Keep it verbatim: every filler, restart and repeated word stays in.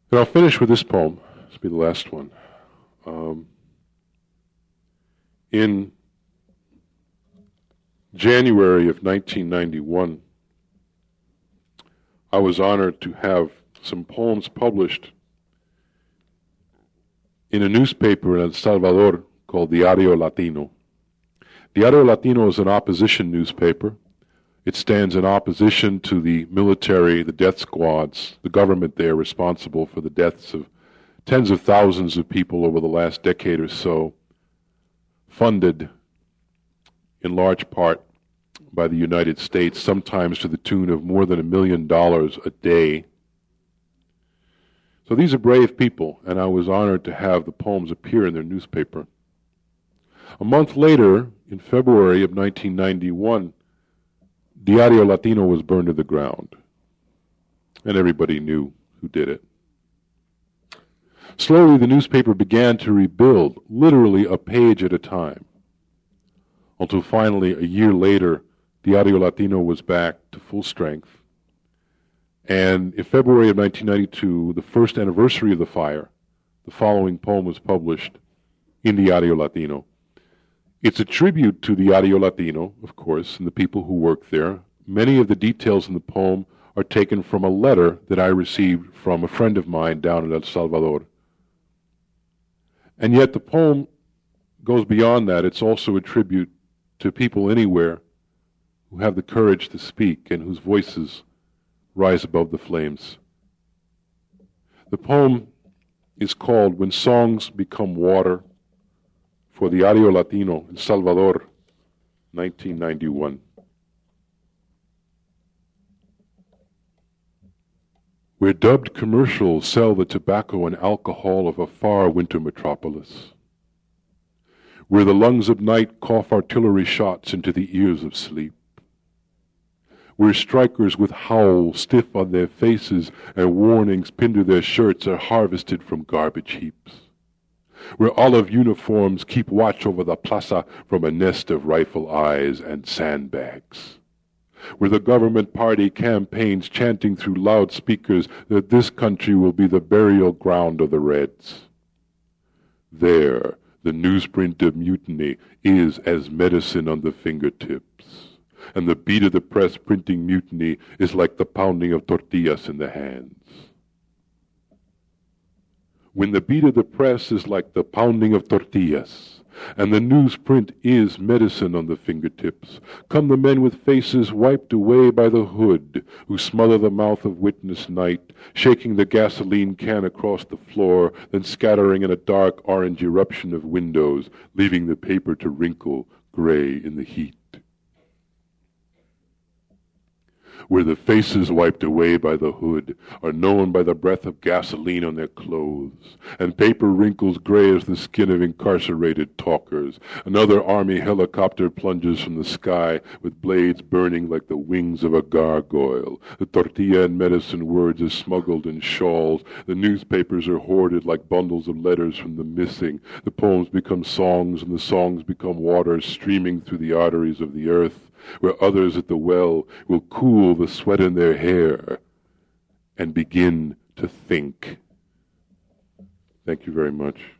And I'll finish with this poem. This will be the last one. Um, in January of nineteen ninety-one, I was honored to have some poems published in a newspaper in El Salvador called Diario Latino. Diario Latino is an opposition newspaper. It stands in opposition to the military, the death squads, the government there responsible for the deaths of tens of thousands of people over the last decade or so, funded in large part by the United States, sometimes to the tune of more than a million dollars a day. So these are brave people, and I was honored to have the poems appear in their newspaper. A month later, in February of nineteen ninety-one, Diario Latino was burned to the ground, and everybody knew who did it. Slowly, the newspaper began to rebuild, literally a page at a time, until finally, a year later, Diario Latino was back to full strength. And in February of nineteen ninety-two, the first anniversary of the fire, the following poem was published in Diario Latino. It's a tribute to Diario Latino, of course, and the people who work there. Many of the details in the poem are taken from a letter that I received from a friend of mine down in El Salvador. And yet the poem goes beyond that. It's also a tribute to people anywhere who have the courage to speak and whose voices rise above the flames. The poem is called When Songs Become Water, for Diario Latino in Salvador, nineteen ninety-one. Where dubbed commercials sell the tobacco and alcohol of a far winter metropolis. Where the lungs of night cough artillery shots into the ears of sleep. Where strikers with howls stiff on their faces and warnings pinned to their shirts are harvested from garbage heaps. Where olive uniforms keep watch over the plaza from a nest of rifle eyes and sandbags. Where the government party campaigns chanting through loudspeakers that this country will be the burial ground of the Reds. There, the newsprint of mutiny is as medicine on the fingertips, and the beat of the press printing mutiny is like the pounding of tortillas in the hands. When the beat of the press is like the pounding of tortillas, and the newsprint is medicine on the fingertips, come the men with faces wiped away by the hood, who smother the mouth of witness night, shaking the gasoline can across the floor, then scattering in a dark orange eruption of windows, leaving the paper to wrinkle gray in the heat. Where the faces wiped away by the hood are known by the breath of gasoline on their clothes, and paper wrinkles gray as the skin of incarcerated talkers. Another army helicopter plunges from the sky with blades burning like the wings of a gargoyle. The tortilla and medicine words are smuggled in shawls. The newspapers are hoarded like bundles of letters from the missing. The poems become songs, and the songs become water streaming through the arteries of the earth, where others at the well will cool the sweat in their hair and begin to think. Thank you very much.